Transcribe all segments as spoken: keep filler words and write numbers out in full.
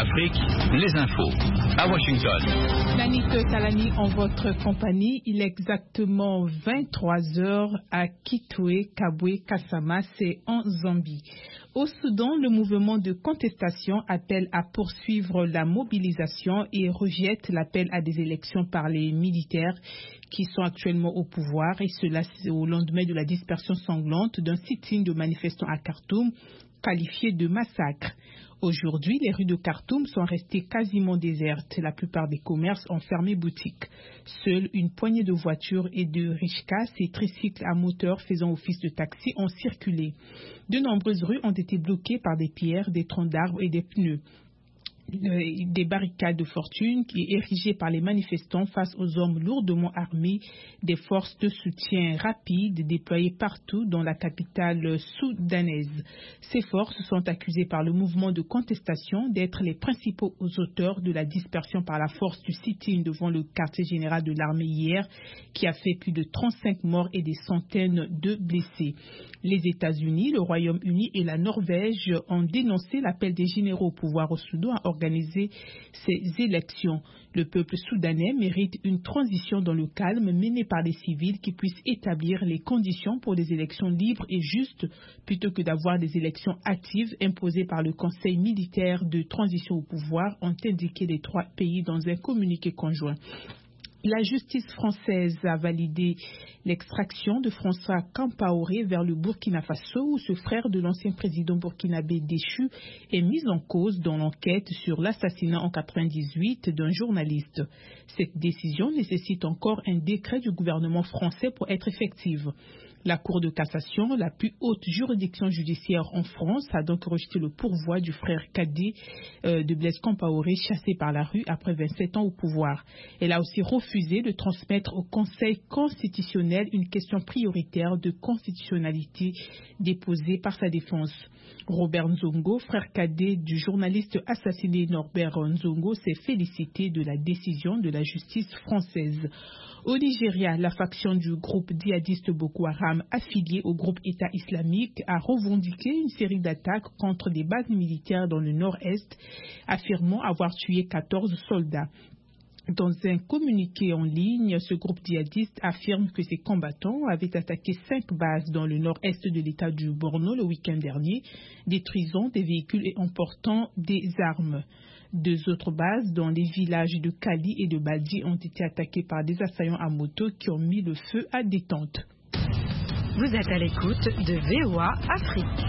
Afrique, les infos à Washington. Nanit Talani en votre compagnie. Il est exactement vingt-trois heures à Kitwe, Kabwe, Kasama, c'est en Zambie. Au Soudan, le mouvement de contestation appelle à poursuivre la mobilisation et rejette l'appel à des élections par les militaires qui sont actuellement au pouvoir, et cela au lendemain de la dispersion sanglante d'un sit-in de manifestants à Khartoum qualifié de massacre. Aujourd'hui, les rues de Khartoum sont restées quasiment désertes. La plupart des commerces ont fermé boutique. Seule une poignée de voitures et de rickshaws et tricycles à moteur faisant office de taxi ont circulé. De nombreuses rues ont été bloquées par des pierres, des troncs d'arbres et des pneus. Des barricades de fortune qui est érigées par les manifestants face aux hommes lourdement armés, des forces de soutien rapides déployées partout dans la capitale soudanaise. Ces forces sont accusées par le mouvement de contestation d'être les principaux auteurs de la dispersion par la force du sit-in devant le quartier général de l'armée hier, qui a fait plus de trente-cinq morts et des centaines de blessés. Les États-Unis, le Royaume-Uni et la Norvège ont dénoncé l'appel des généraux au pouvoir au Soudan à organiser ces élections. Le peuple soudanais mérite une transition dans le calme menée par des civils qui puissent établir les conditions pour des élections libres et justes plutôt que d'avoir des élections hâtives imposées par le Conseil militaire de transition au pouvoir, ont indiqué les trois pays dans un communiqué conjoint. La justice française a validé l'extraction de François Compaoré vers le Burkina Faso, où ce frère de l'ancien président burkinabé déchu est mis en cause dans l'enquête sur l'assassinat en quatre-vingt-dix-huit d'un journaliste. Cette décision nécessite encore un décret du gouvernement français pour être effective. La Cour de cassation, la plus haute juridiction judiciaire en France, a donc rejeté le pourvoi du frère cadet euh, de Blaise Compaoré, chassé par la rue après vingt-sept ans au pouvoir. Elle a aussi refusé de transmettre au Conseil constitutionnel une question prioritaire de constitutionnalité déposée par sa défense. Robert Nzongo, frère cadet du journaliste assassiné Norbert Nzongo, s'est félicité de la décision de la justice française. Au Nigeria, la faction du groupe djihadiste Boko Haram, affiliée au groupe État islamique, a revendiqué une série d'attaques contre des bases militaires dans le nord-est, affirmant avoir tué quatorze soldats. Dans un communiqué en ligne, ce groupe djihadiste affirme que ses combattants avaient attaqué cinq bases dans le nord-est de l'État du Borno le week-end dernier, détruisant des véhicules et emportant des armes. Deux autres bases dans les villages de Kali et de Baldi ont été attaquées par des assaillants à moto qui ont mis le feu à des tentes. Vous êtes à l'écoute de V O A Afrique.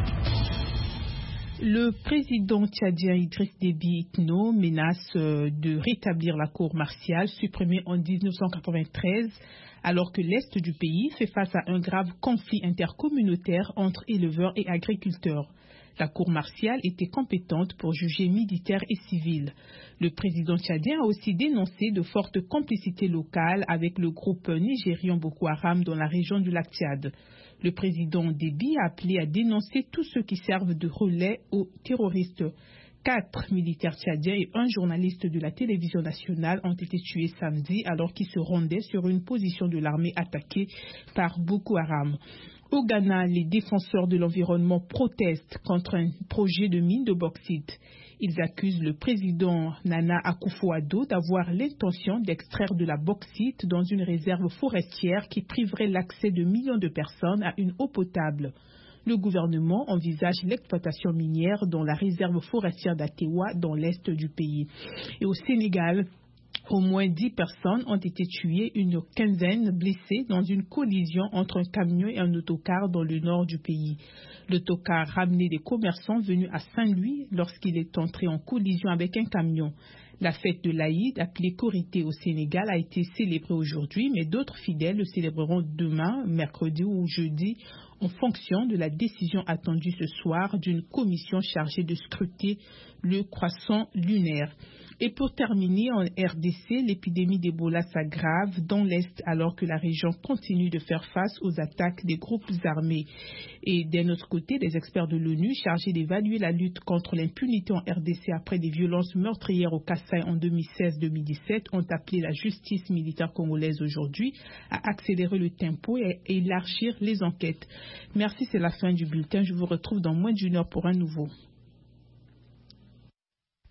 Le président tchadien Idriss Déby Itno menace de rétablir la cour martiale supprimée en dix-neuf cent quatre-vingt-treize alors que l'est du pays fait face à un grave conflit intercommunautaire entre éleveurs et agriculteurs. La cour martiale était compétente pour juger militaires et civils. Le président tchadien a aussi dénoncé de fortes complicités locales avec le groupe nigérian Boko Haram dans la région du lac Tchad. Le président Déby a appelé à dénoncer tous ceux qui servent de relais aux terroristes. Quatre militaires tchadiens et un journaliste de la télévision nationale ont été tués samedi alors qu'ils se rendaient sur une position de l'armée attaquée par Boko Haram. Au Ghana, les défenseurs de l'environnement protestent contre un projet de mine de bauxite. Ils accusent le président Nana Akufo-Addo d'avoir l'intention d'extraire de la bauxite dans une réserve forestière qui priverait l'accès de millions de personnes à une eau potable. Le gouvernement envisage l'exploitation minière dans la réserve forestière d'Atewa dans l'est du pays. Et au Sénégal, au moins dix personnes ont été tuées, une quinzaine blessées dans une collision entre un camion et un autocar dans le nord du pays. L'autocar ramenait des commerçants venus à Saint-Louis lorsqu'il est entré en collision avec un camion. La fête de l'Aïd, appelée Korité au Sénégal, a été célébrée aujourd'hui, mais d'autres fidèles le célébreront demain, mercredi ou jeudi, en fonction de la décision attendue ce soir d'une commission chargée de scruter le croissant lunaire. Et pour terminer, en R D C, l'épidémie d'Ebola s'aggrave dans l'Est alors que la région continue de faire face aux attaques des groupes armés. Et d'un autre côté, les experts de l'ONU chargés d'évaluer la lutte contre l'impunité en R D C après des violences meurtrières au Kasaï en deux mille seize deux mille dix-sept ont appelé la justice militaire congolaise aujourd'hui à accélérer le tempo et à élargir les enquêtes. Merci, c'est la fin du bulletin. Je vous retrouve dans moins d'une heure pour un nouveau.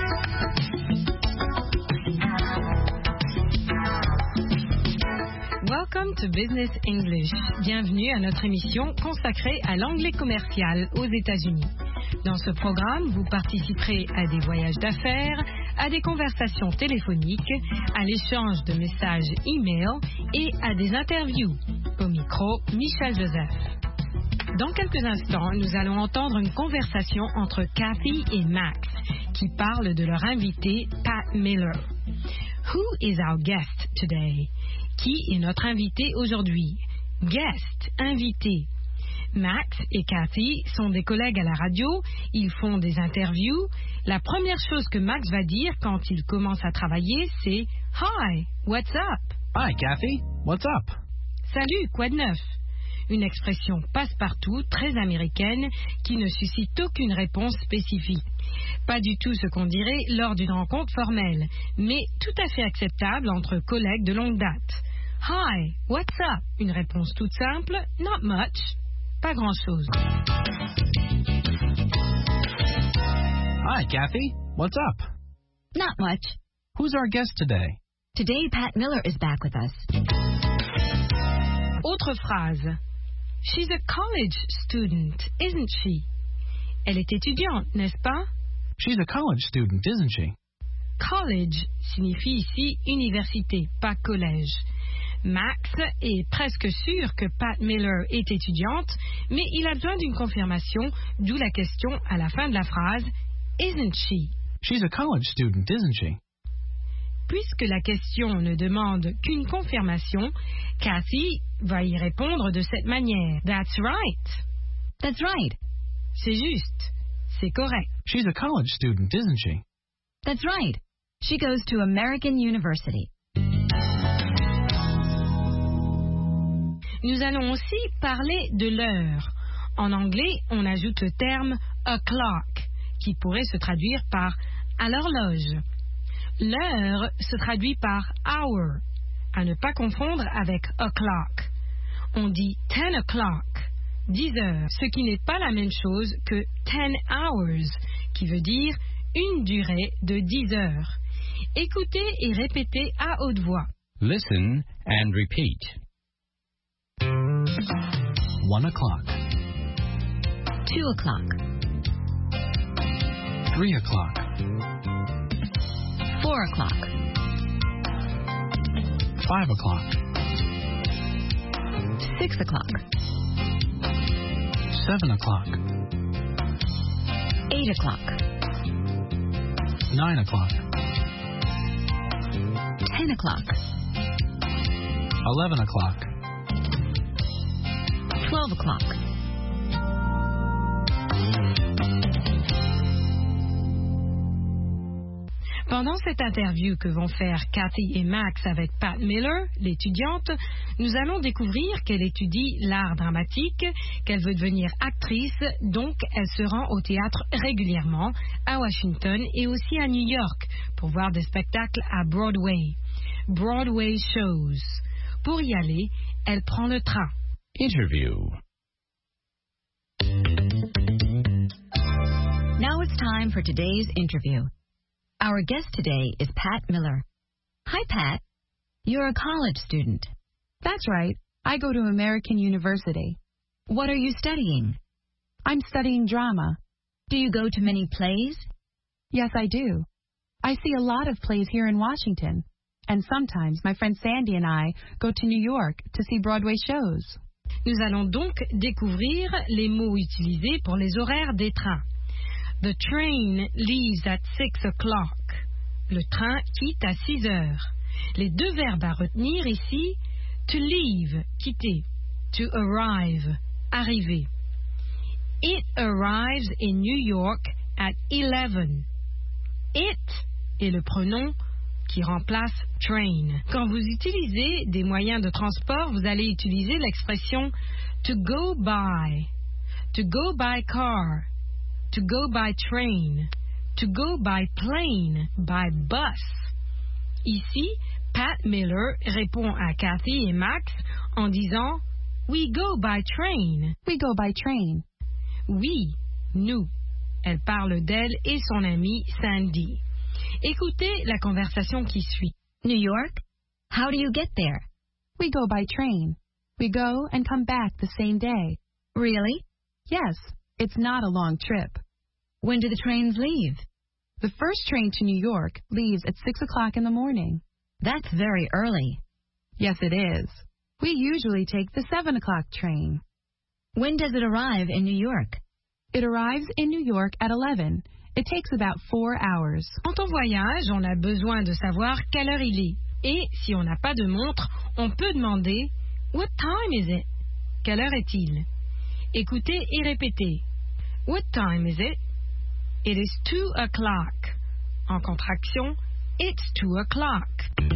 Welcome to Business English. Bienvenue à notre émission consacrée à l'anglais commercial aux États-Unis. Dans ce programme, vous participerez à des voyages d'affaires, à des conversations téléphoniques, à l'échange de messages e-mail et à des interviews. Au micro, Michel Joseph. Dans quelques instants, nous allons entendre une conversation entre Kathy et Max qui parlent de leur invité, Pat Miller. Who is our guest today? Qui est notre invité aujourd'hui? Guest, invité. Max et Kathy sont des collègues à la radio, ils font des interviews. La première chose que Max va dire quand il commence à travailler, c'est « Hi, what's up? » Hi, Kathy. What's up? Salut, quoi de neuf? Une expression passe-partout, très américaine, qui ne suscite aucune réponse spécifique. Pas du tout ce qu'on dirait lors d'une rencontre formelle, mais tout à fait acceptable entre collègues de longue date. Hi, what's up? Une réponse toute simple, not much, pas grand-chose. Hi, Kathy. What's up? Not much. Who's our guest today? Today, Pat Miller is back with us. Autre phrase. She's a college student, isn't she? Elle est étudiante, n'est-ce pas? She's a college student, isn't she? College signifie ici université, pas collège. Max est presque sûr que Pat Miller est étudiante, mais il a besoin d'une confirmation, d'où la question à la fin de la phrase « Isn't she ?» She's a college student, isn't she? Puisque la question ne demande qu'une confirmation, Kathy va y répondre de cette manière. That's right. That's right. C'est juste. C'est correct. She's a college student, isn't she? That's right. She goes to American University. Nous allons aussi parler de l'heure. En anglais, on ajoute le terme o'clock, qui pourrait se traduire par à l'horloge. L'heure se traduit par hour, à ne pas confondre avec o'clock. On dit ten o'clock, dix heures, ce qui n'est pas la même chose que ten hours, qui veut dire une durée de dix heures. Écoutez et répétez à haute voix. Listen and repeat. One o'clock. Two o'clock. Three o'clock. Four o'clock. Five o'clock. Six o'clock. Seven o'clock. Eight o'clock. Nine o'clock. Ten o'clock. Eleven o'clock. Twelve o'clock. Pendant cette interview que vont faire Kathy et Max avec Pat Miller, l'étudiante, nous allons découvrir qu'elle étudie l'art dramatique, qu'elle veut devenir actrice, donc elle se rend au théâtre régulièrement, à Washington et aussi à New York, pour voir des spectacles à Broadway. Broadway shows. Pour y aller, elle prend le train. Interview. Now it's time for today's interview. Our guest today is Pat Miller. Hi, Pat. You're a college student. That's right. I go to American University. What are you studying? I'm studying drama. Do you go to many plays? Yes, I do. I see a lot of plays here in Washington. And sometimes my friend Sandy and I go to New York to see Broadway shows. Nous allons donc découvrir les mots utilisés pour les horaires des trains. The train leaves at six o'clock. Le train quitte à six heures. Les deux verbes à retenir ici, to leave, quitter, to arrive, arriver. It arrives in New York at eleven. It est le pronom qui remplace train. Quand vous utilisez des moyens de transport, vous allez utiliser l'expression to go by, to go by car, to go by train, to go by plane, by bus. Ici, Pat Miller répond à Kathy et Max en disant We go by train. We go by train. Oui, nous. Elle parle d'elle et son amie Sandy. Écoutez la conversation qui suit. New York? How do you get there? We go by train. We go and come back the same day. Really? Yes, it's not a long trip. When do the trains leave? The first train to New York leaves at six o'clock in the morning. That's very early. Yes, it is. We usually take the seven o'clock train. When does it arrive in New York? It arrives in New York at eleven. It takes about four hours. Quand on voyage, on a besoin de savoir quelle heure il est. Et si on n'a pas de montre, on peut demander « What time is it ?» Quelle heure est-il? Écoutez et répétez. What time is it? It is two o'clock. En contraction, it's two o'clock.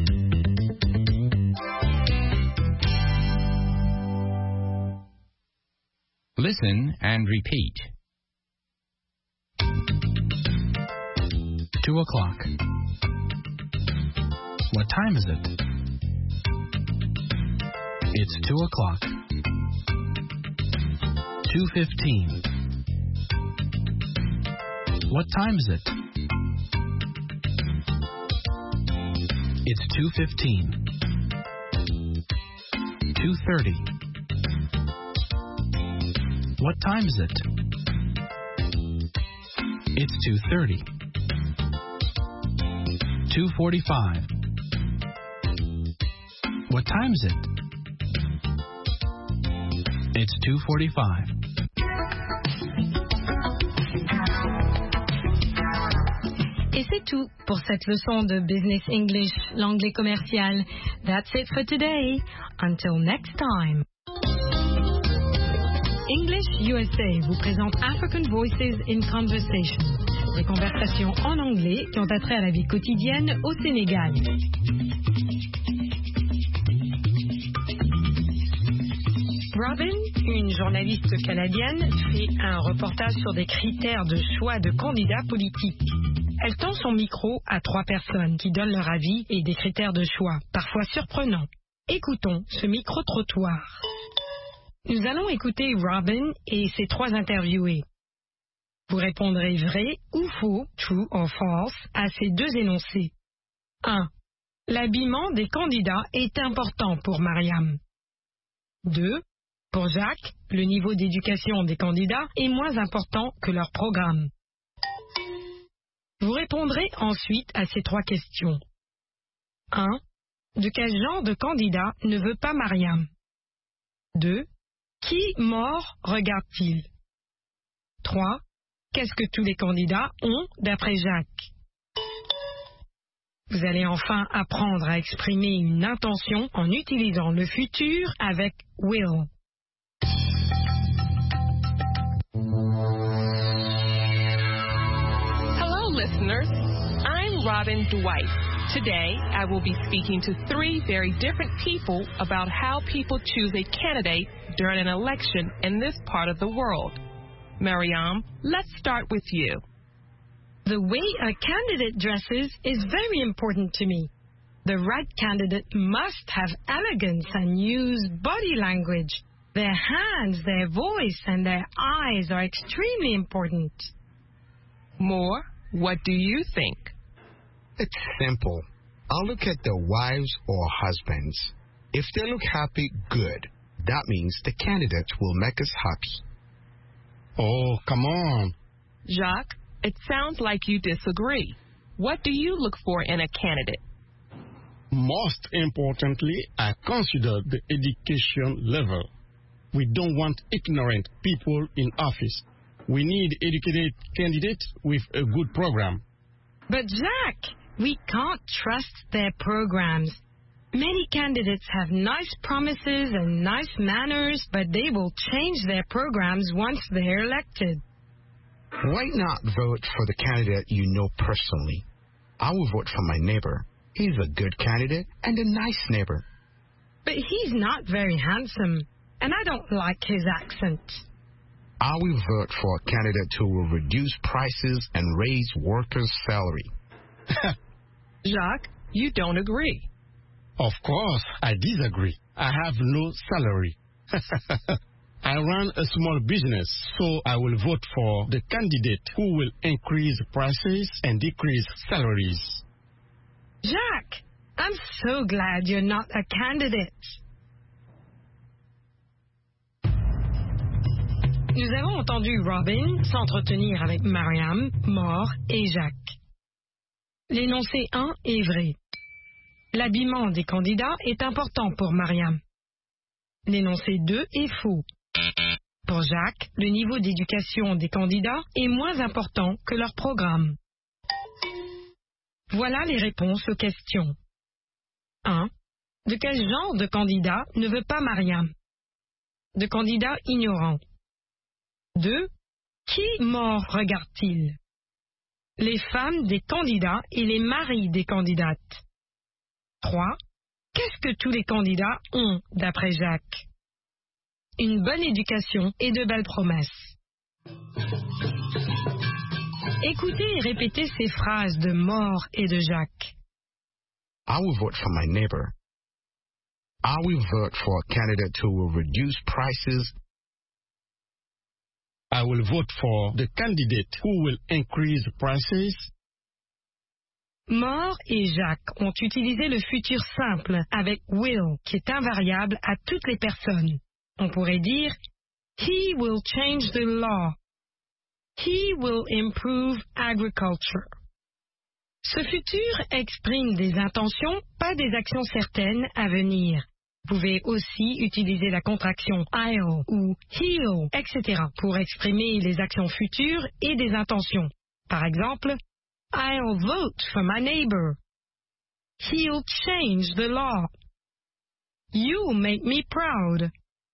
Listen and repeat. Two o'clock. What time is it? It's two o'clock. Two fifteen. What time is it? It's two fifteen. Two thirty. What time is it? It's two thirty. Two forty-five. What time is it? It's two forty-five. Et c'est tout pour cette leçon de Business English, l'anglais commercial. That's it for today. Until next time. English U S A vous présente African Voices in Conversation, des conversations en anglais qui ont attrait à la vie quotidienne au Sénégal. Robin, une journaliste canadienne, fait un reportage sur des critères de choix de candidats politiques. Elle tend son micro à trois personnes qui donnent leur avis et des critères de choix, parfois surprenants. Écoutons ce micro-trottoir. Nous allons écouter Robin et ses trois interviewés. Vous répondrez vrai ou faux, true or false, à ces deux énoncés. un. L'habillement des candidats est important pour Mariam. deux. Pour Jacques, le niveau d'éducation des candidats est moins important que leur programme. Vous répondrez ensuite à ces trois questions. un. De quel genre de candidat ne veut pas Mariam? deux. Qui mort regarde-t-il? trois. Qu'est-ce que tous les candidats ont d'après Jacques? Vous allez enfin apprendre à exprimer une intention en utilisant le futur avec will. Hello, listeners. I'm Robin Dwight. Today, I will be speaking to three very different people about how people choose a candidate during an election in this part of the world. Mariam, let's start with you. The way a candidate dresses is very important to me. The right candidate must have elegance and use body language. Their hands, their voice, and their eyes are extremely important. Moore, what do you think? It's simple. I'll look at their wives or husbands. If they look happy, good. That means the candidate will make us happy. Oh, come on. Jacques, it sounds like you disagree. What do you look for in a candidate? Most importantly, I consider the education level. We don't want ignorant people in office. We need educated candidates with a good program. But Jacques, we can't trust their programs. Many candidates have nice promises and nice manners, but they will change their programs once they're elected. Why not vote for the candidate you know personally? I will vote for my neighbor. He's a good candidate and a nice neighbor. But he's not very handsome, and I don't like his accent. I will vote for a candidate who will reduce prices and raise workers' salary. Jacques, you don't agree. Of course, I disagree. I have no salary. I run a small business, so I will vote for the candidate who will increase prices and decrease salaries. Jacques, I'm so glad you're not a candidate. Nous avons entendu Robin s'entretenir avec Mariam, Mort et Jacques. L'énoncé un est vrai. L'habillement des candidats est important pour Mariam. L'énoncé deux est faux. Pour Jacques, le niveau d'éducation des candidats est moins important que leur programme. Voilà les réponses aux questions. un. De quel genre de candidat ne veut pas Mariam? De candidat ignorant. deux. Qui Mort regarde-t-il? Les femmes des candidats et les maris des candidates. trois. Qu'est-ce que tous les candidats ont, d'après Jacques? Une bonne éducation et de belles promesses. Écoutez et répétez ces phrases de Mort et de Jacques. I will vote for my neighbor. I will vote for a candidate who will reduce prices. I will vote for the candidate who will increase prices. Mort et Jacques ont utilisé le futur simple avec will, qui est invariable à toutes les personnes. On pourrait dire He will change the law. He will improve agriculture. Ce futur exprime des intentions, pas des actions certaines à venir. Vous pouvez aussi utiliser la contraction I'll ou he'll, et cetera pour exprimer les actions futures et des intentions. Par exemple, I'll vote for my neighbor. He'll change the law. You'll make me proud.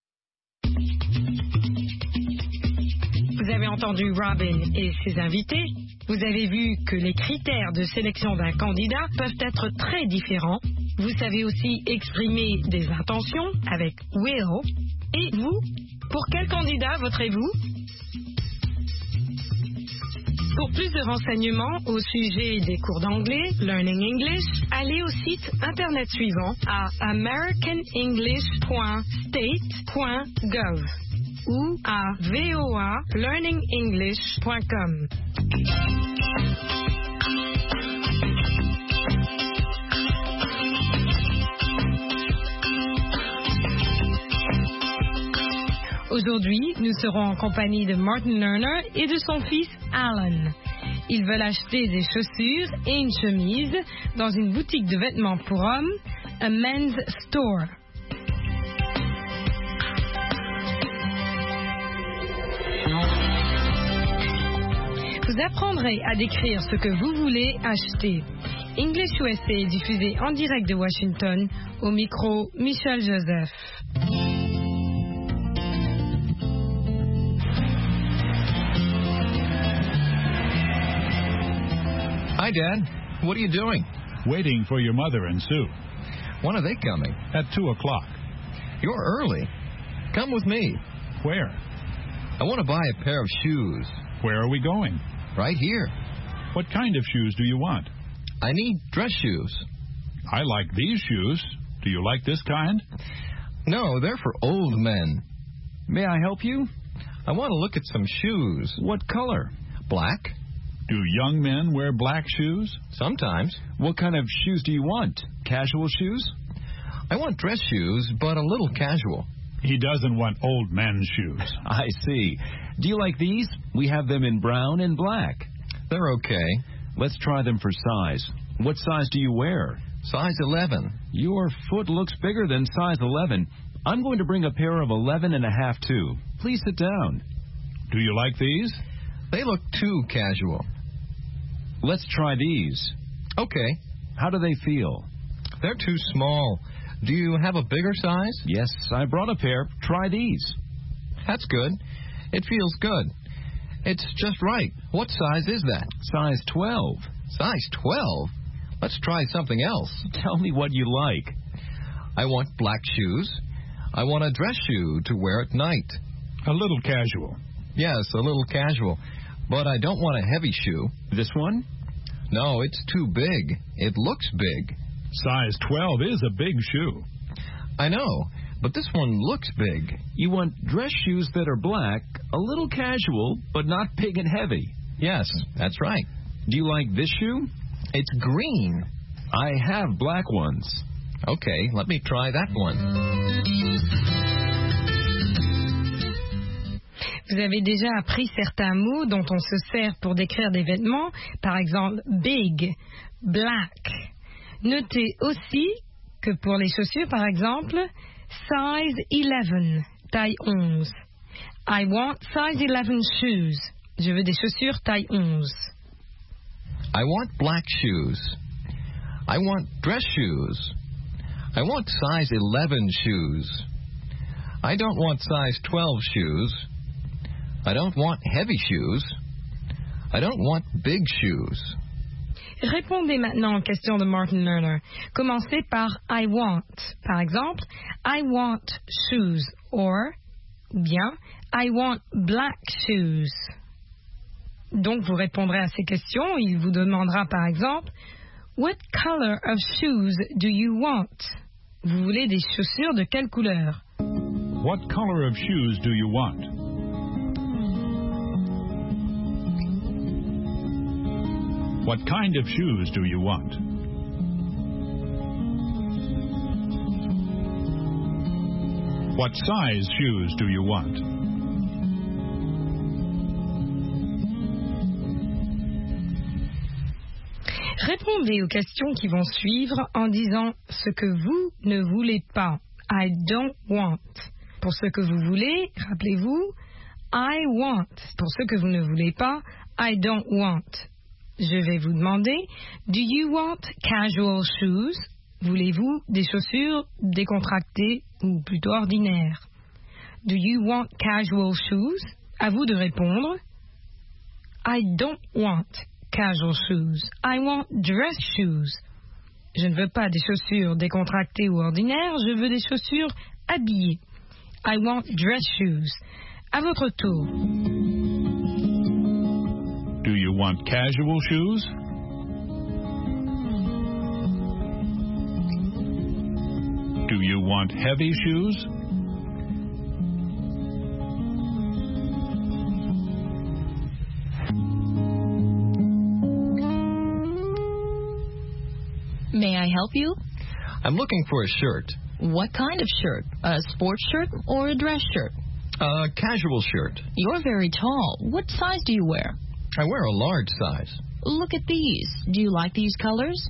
Vous avez entendu Robin et ses invités. Vous avez vu que les critères de sélection d'un candidat peuvent être très différents. Vous savez aussi exprimer des intentions avec will. Et vous, pour quel candidat voterez-vous? Pour plus de renseignements au sujet des cours d'anglais, Learning English, allez au site internet suivant à american english point state point gov ou à voa learning english point com. Aujourd'hui, nous serons en compagnie de Martin Lerner et de son fils Alan. Ils veulent acheter des chaussures et une chemise dans une boutique de vêtements pour hommes, a men's store. Vous apprendrez à décrire ce que vous voulez acheter. English U S A est diffusé en direct de Washington, au micro Michel Joseph. Hi, Dad. What are you doing? Waiting for your mother and Sue. When are they coming? At two o'clock. You're early. Come with me. Where? I want to buy a pair of shoes. Where are we going? Right here. What kind of shoes do you want? I need dress shoes. I like these shoes. Do you like this kind? No, they're for old men. May I help you? I want to look at some shoes. What color? Black. Do young men wear black shoes? Sometimes. What kind of shoes do you want? Casual shoes? I want dress shoes, but a little casual. He doesn't want old men's shoes. I see. Do you like these? We have them in brown and black. They're okay. Let's try them for size. What size do you wear? Size eleven. Your foot looks bigger than size eleven. I'm going to bring a pair of eleven and a half too. Please sit down. Do you like these? They look too casual. Let's try these. Okay. How do they feel? They're too small. Do you have a bigger size? Yes, I brought a pair. Try these. That's good. It feels good. It's just right. What size is that? Size twelve. Size twelve? Let's try something else. Tell me what you like. I want black shoes. I want a dress shoe to wear at night. A little casual. Yes, a little casual. But I don't want a heavy shoe. This one? No, it's too big. It looks big. Size twelve is a big shoe. I know, but this one looks big. You want dress shoes that are black, a little casual, but not big and heavy. Yes, that's right. Do you like this shoe? It's green. I have black ones. Okay, let me try that one. Vous avez déjà appris certains mots dont on se sert pour décrire des vêtements, par exemple big, black. Notez aussi que pour les chaussures, par exemple, size eleven, taille onze. I want size eleven shoes. Je veux des chaussures taille onze. I want black shoes. I want dress shoes. I want size eleven shoes. I don't want size twelve shoes. I don't want heavy shoes. I don't want big shoes. Répondez maintenant aux questions de Martin Lerner. Commencez par I want. Par exemple, I want shoes or bien I want black shoes. Donc vous répondrez à ces questions. Il vous demandera par exemple What color of shoes do you want? Vous voulez des chaussures de quelle couleur? What color of shoes do you want? What kind of shoes do you want? What size shoes do you want? Répondez aux questions qui vont suivre en disant ce que vous ne voulez pas. I don't want. Pour ce que vous voulez, rappelez-vous, I want. Pour ce que vous ne voulez pas, I don't want. Je vais vous demander, do you want casual shoes? Voulez-vous des chaussures décontractées ou plutôt ordinaires? Do you want casual shoes? À vous de répondre. I don't want casual shoes. I want dress shoes. Je ne veux pas des chaussures décontractées ou ordinaires, je veux des chaussures habillées. I want dress shoes. À votre tour. Do you want casual shoes? Do you want heavy shoes? May I help you? I'm looking for a shirt. What kind of shirt? A sports shirt or a dress shirt? A casual shirt. You're very tall. What size do you wear? I wear a large size. Look at these. Do you like these colors?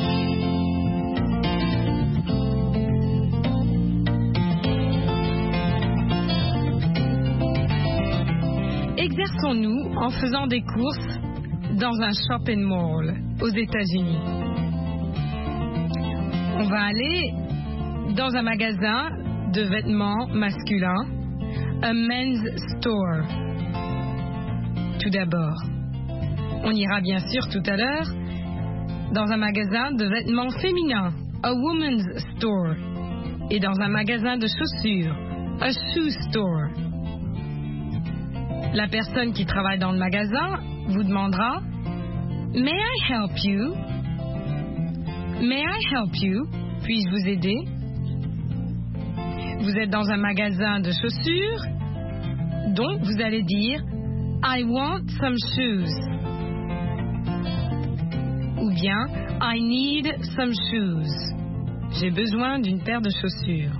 Exerçons-nous en faisant des courses dans un shopping mall aux États-Unis. On va aller dans un magasin de vêtements masculins, a men's store. Tout d'abord, on ira bien sûr tout à l'heure dans un magasin de vêtements féminins, a woman's store, et dans un magasin de chaussures, a shoe store. La personne qui travaille dans le magasin vous demandera « May I help you? May I help you? Puis-je vous aider? » Vous êtes dans un magasin de chaussures, donc vous allez dire « I want some shoes » ou bien « I need some shoes ». J'ai besoin d'une paire de chaussures.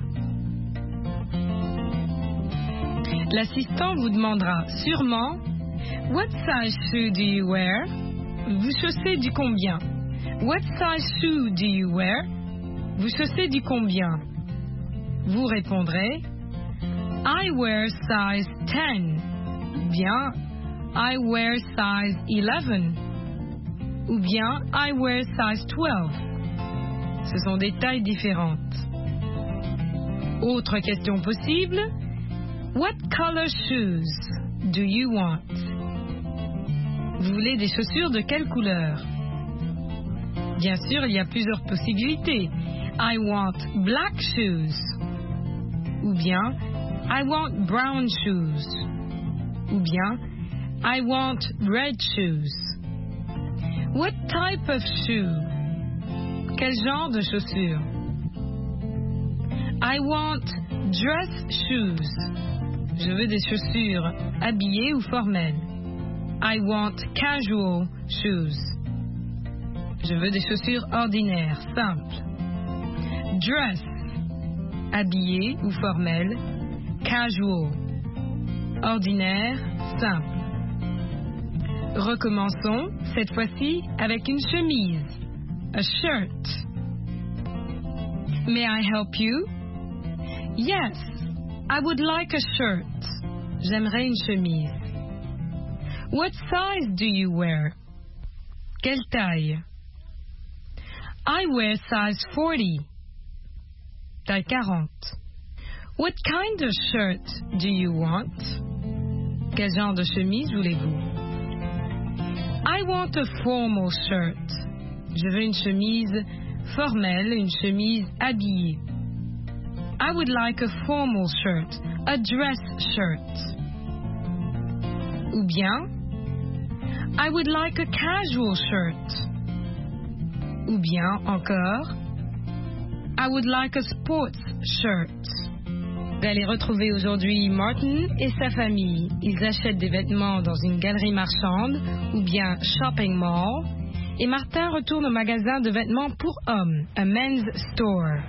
L'assistant vous demandera sûrement « What size shoe do you wear? » Vous chaussez du combien? What size shoe do you wear? Vous chaussez du combien? Vous répondrez I wear size ten. Ou bien I wear size eleven. Ou bien I wear size twelve. Ce sont des tailles différentes. Autre question possible. What color shoes do you want? Vous voulez des chaussures de quelle couleur? Bien sûr, il y a plusieurs possibilités. I want black shoes. Ou bien, I want brown shoes. Ou bien, I want red shoes. What type of shoe? Quel genre de chaussures? I want Dress shoes. Je veux des chaussures habillées ou formelles. I want casual shoes. Je veux des chaussures ordinaires, simples. Dress, habillé ou formel. Casual, ordinaire, simple. Recommençons, cette fois-ci, avec une chemise. A shirt. May I help you? Yes, I would like a shirt. J'aimerais une chemise. What size do you wear? Quelle taille? I wear size forty. Taille quarante. What kind of shirt do you want? Quel genre de chemise voulez-vous? I want a formal shirt. Je veux une chemise formelle, une chemise habillée. I would like a formal shirt, a dress shirt. Ou bien, I would like a casual shirt. Ou bien encore, I would like a sports shirt. Vous allez retrouver aujourd'hui Martin et sa famille. Ils achètent des vêtements dans une galerie marchande ou bien shopping mall. Et Martin retourne au magasin de vêtements pour hommes, a men's store.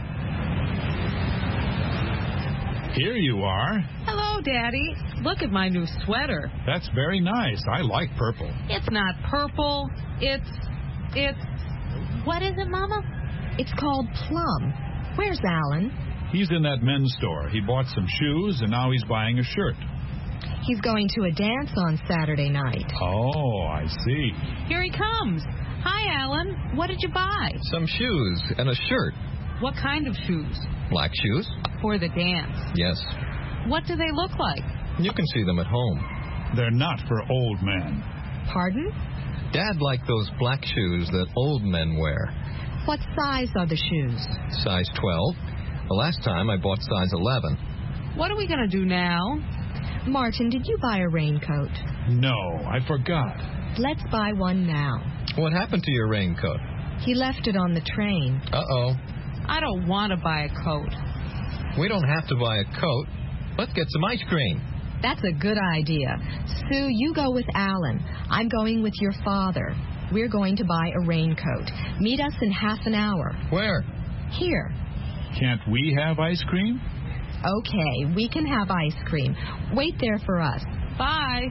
Here you are. Hello, Daddy. Look at my new sweater. That's very nice. I like purple. It's not purple. It's... it's... What is it, Mama? It's called plum. Where's Alan? He's in that men's store. He bought some shoes, and now he's buying a shirt. He's going to a dance on Saturday night. Oh, I see. Here he comes. Hi, Alan. What did you buy? Some shoes and a shirt. What kind of shoes? Black shoes? For the dance. Yes. What do they look like? You can see them at home. They're not for old men. Pardon? Dad liked those black shoes that old men wear. What size are the shoes? Size twelve. The last time I bought size eleven. What are we going to do now? Martin, did you buy a raincoat? No, I forgot. Let's buy one now. What happened to your raincoat? He left it on the train. Uh-oh. I don't want to buy a coat. We don't have to buy a coat. Let's get some ice cream. That's a good idea. Sue, you go with Alan. I'm going with your father. We're going to buy a raincoat. Meet us in half an hour. Where? Here. Can't we have ice cream? Okay, we can have ice cream. Wait there for us. Bye.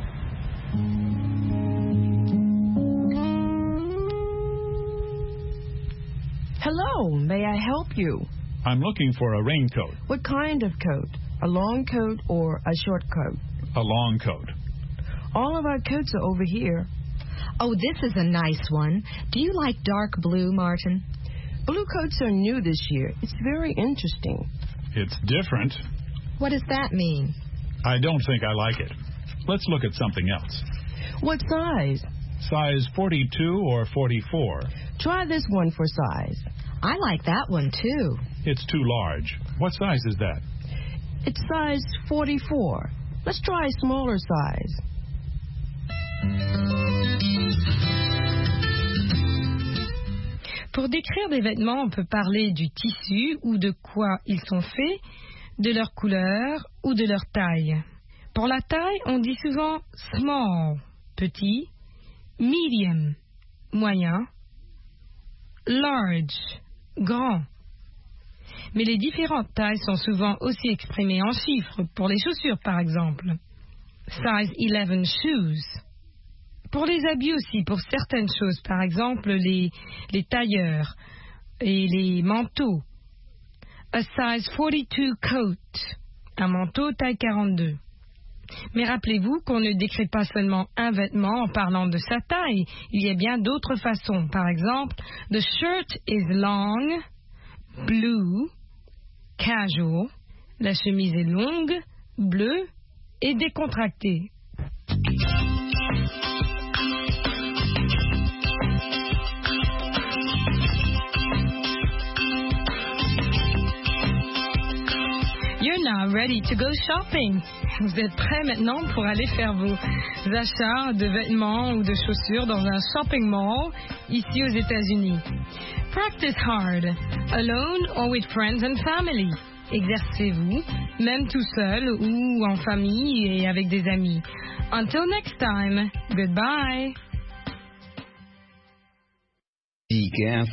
Hello, may I help you? I'm looking for a raincoat. What kind of coat? A long coat or a short coat? A long coat. All of our coats are over here. Oh, this is a nice one. Do you like dark blue, Martin? Blue coats are new this year. It's very interesting. It's different. What does that mean? I don't think I like it. Let's look at something else. What size? Size forty-two or forty-four. Try this one for size. I like that one, too. It's too large. What size is that? It's size forty-four. Let's try a smaller size. Pour décrire des vêtements, on peut parler du tissu ou de quoi ils sont faits, de leur couleur ou de leur taille. Pour la taille, on dit souvent small, petit, medium, moyen, large, grand. Mais les différentes tailles sont souvent aussi exprimées en chiffres, pour les chaussures par exemple. Size eleven shoes. Pour les habits aussi, pour certaines choses, par exemple les, les tailleurs et les manteaux. A size forty-two coat, un manteau taille quarante-deux. Mais rappelez-vous qu'on ne décrit pas seulement un vêtement en parlant de sa taille. Il y a bien d'autres façons. Par exemple, the shirt is long, blue, casual. La chemise est longue, bleue et décontractée. You're now ready to go shopping. Vous êtes prêts maintenant pour aller faire vos achats de vêtements ou de chaussures dans un shopping mall ici aux États-Unis. Practice hard, alone or with friends and family. Exercez-vous, même tout seul ou en famille et avec des amis. Until next time, goodbye. Be careful.